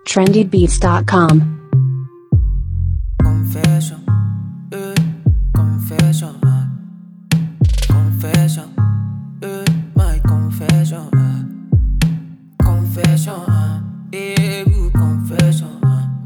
trendybeats.com. Confession, confession, confession, my confession, confession, good confession,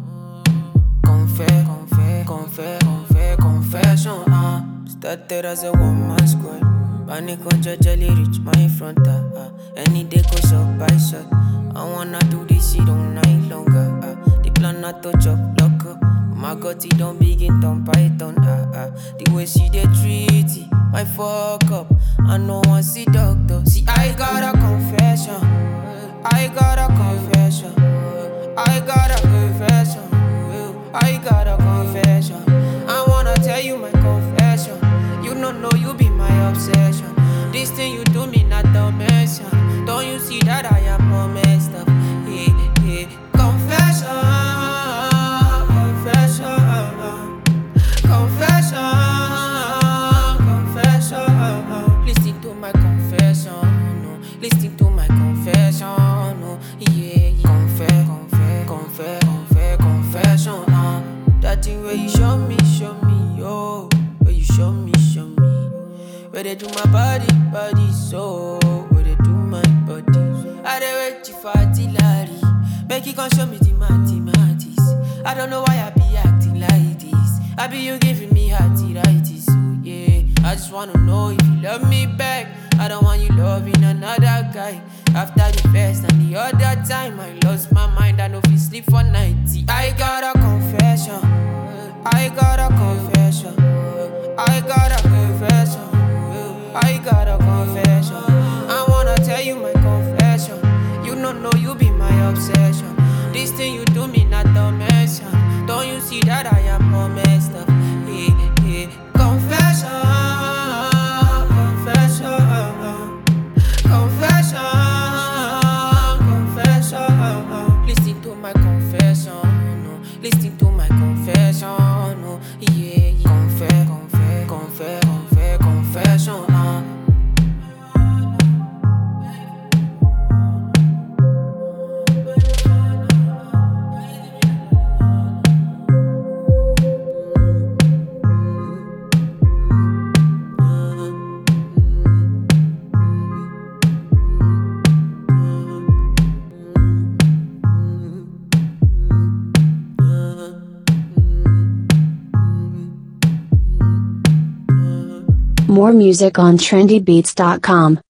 confession, started as a one-man squad. Panic on jelly reach my front, any day go shot by shot. I wanna do this shit all night longer, the plan not to chop lock up. My God, it don't begin to python, the way she dey treat it, my fuck up. I know one see doctor. See, I got a confession. I got a confession. I got a confession. I got a confession. I wanna tell you my confession. You don't know you be my obsession. This thing you do me not the mention. Don't you see that I am all messed up? Yeah, yeah. Confession. Listen to my confession, no. Listen to my confession, no. Yeah, confession, that thing where you show me, oh. Where you show me. Where they do my body, so. Where they do my body. I dey wait you for artillery. Make you come show me the mathematics. I don't know why I be acting like this. I be you giving me arthritis, so yeah. I just wanna know if you love me back. I don't want you loving another guy. After the first and the other time, I lost my mind. I know if you sleep for night. I got a confession. I got a confession. I got a confession. I got a confession. I wanna tell you my confession. You don't know you be my obsession. This thing you do me not the mention. Don't you see that I am all messed up? Yeah, yeah. Confession. Listen to my confession, no. Listen to my confession, no. Yeah, confession, More music on trendybeats.com.